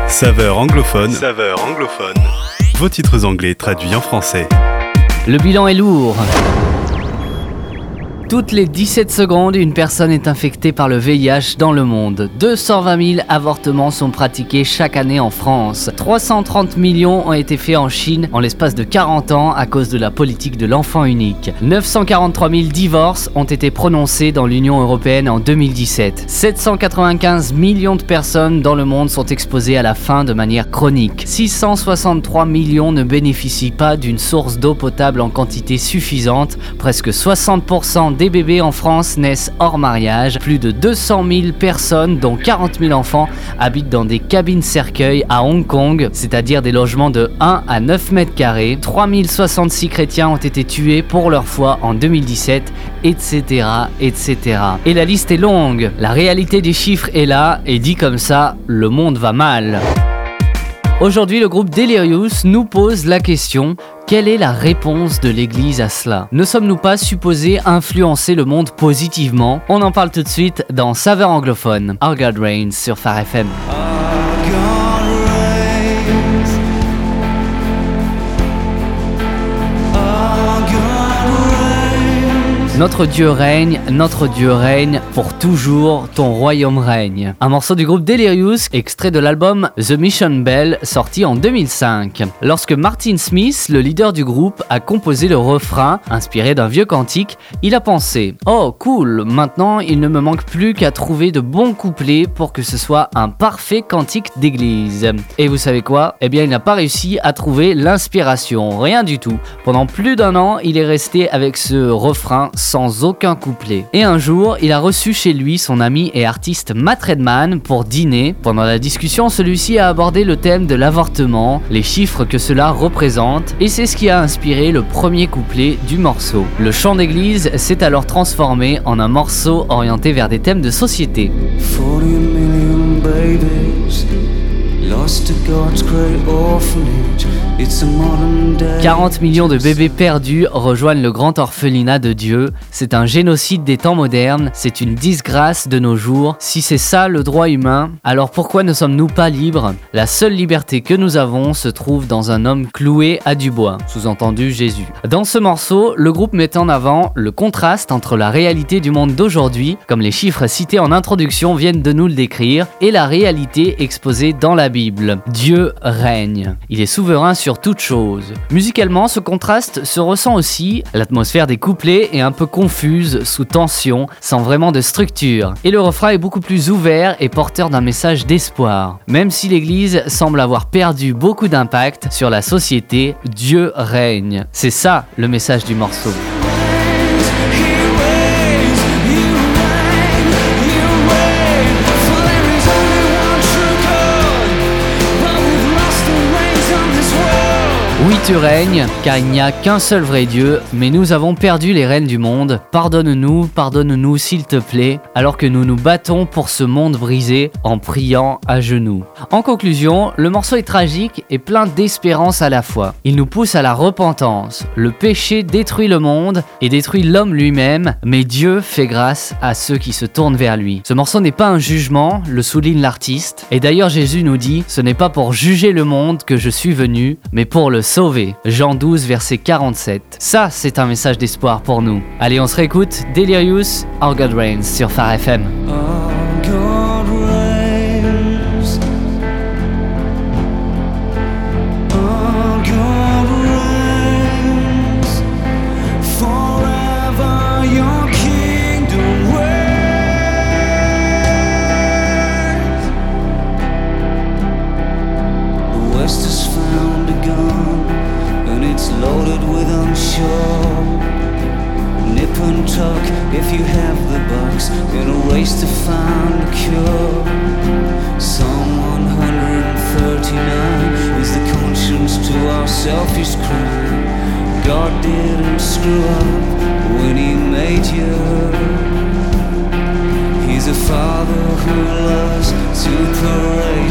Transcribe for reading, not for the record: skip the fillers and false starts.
Saveur anglophone. Saveur anglophone. Vos titres anglais traduits en français. Le bilan est lourd. Toutes les 17 secondes, une personne est infectée par le VIH dans le monde. 220 000 avortements sont pratiqués chaque année en France. 330 millions ont été faits en Chine en l'espace de 40 ans à cause de la politique de l'enfant unique. 943 000 divorces ont été prononcés dans l'Union européenne en 2017. 795 millions de personnes dans le monde sont exposées à la faim de manière chronique. 663 millions ne bénéficient pas d'une source d'eau potable en quantité suffisante. Presque 60% des bébés en France naissent hors mariage. Plus de 200 000 personnes, dont 40 000 enfants, habitent dans des cabines cercueils à Hong Kong, c'est-à-dire des logements de 1 à 9 mètres carrés. 3066 chrétiens ont été tués pour leur foi en 2017, etc., etc. Et la liste est longue. La réalité des chiffres est là, et dit comme ça, le monde va mal. Aujourd'hui, le groupe Delirious nous pose la question: quelle est la réponse de l'Église à cela? Ne sommes-nous pas supposés influencer le monde positivement? On en parle tout de suite dans Saveur anglophone. Our God Reigns sur Phare FM. Notre Dieu règne pour toujours, ton royaume règne. Un morceau du groupe Delirious, extrait de l'album The Mission Bell, sorti en 2005. Lorsque Martin Smith, le leader du groupe, a composé le refrain, inspiré d'un vieux cantique, il a pensé: oh cool, maintenant il ne me manque plus qu'à trouver de bons couplets pour que ce soit un parfait cantique d'église. Et vous savez quoi? Eh bien, il n'a pas réussi à trouver l'inspiration, rien du tout. Pendant plus d'1 an, il est resté avec ce refrain sans aucun couplet. Et un jour, il a reçu chez lui son ami et artiste Matt Redman pour dîner. Pendant la discussion, celui-ci a abordé le thème de l'avortement, les chiffres que cela représente, et c'est ce qui a inspiré le premier couplet du morceau. Le chant d'église s'est alors transformé en un morceau orienté vers des thèmes de société. 40 million babies lost to God's great orphanage. It's a modern day. 40 millions de bébés perdus rejoignent le grand orphelinat de Dieu. C'est un génocide des temps modernes, c'est une disgrâce de nos jours. Si c'est ça le droit humain, alors pourquoi ne sommes-nous pas libres? La seule liberté que nous avons se trouve dans un homme cloué à du bois, sous-entendu Jésus. Dans ce morceau, le groupe met en avant le contraste entre la réalité du monde d'aujourd'hui, comme les chiffres cités en introduction viennent de nous le décrire, et la réalité exposée dans la Bible. Dieu règne. Il est souverain sur toute chose. Musicalement, ce contraste se ressent aussi. L'atmosphère des couplets est un peu confuse, sous tension, sans vraiment de structure. Et le refrain est beaucoup plus ouvert et porteur d'un message d'espoir. Même si l'Église semble avoir perdu beaucoup d'impact sur la société, Dieu règne. C'est ça le message du morceau. Oui, tu règnes, car il n'y a qu'un seul vrai Dieu, mais nous avons perdu les rênes du monde. Pardonne-nous s'il te plaît, alors que nous nous battons pour ce monde brisé en priant à genoux. En conclusion, le morceau est tragique et plein d'espérance à la fois. Il nous pousse à la repentance. Le péché détruit le monde et détruit l'homme lui-même, mais Dieu fait grâce à ceux qui se tournent vers lui. Ce morceau n'est pas un jugement, le souligne l'artiste. Et d'ailleurs, Jésus nous dit: ce n'est pas pour juger le monde que je suis venu, mais pour le sauver. Jean 12, verset 47. Ça, c'est un message d'espoir pour nous. Allez, on se réécoute. Delirious, Our God Reigns sur Phare FM. Our God reigns. Our God reigns. Forever your kingdom reigns. The West has found a gun, and it's loaded with unsure. Nip and tuck if you have the bucks, in a race to find a cure. Psalm 139 is the conscience to our selfish crime. God didn't screw up when he made you. He's a father who loves to parade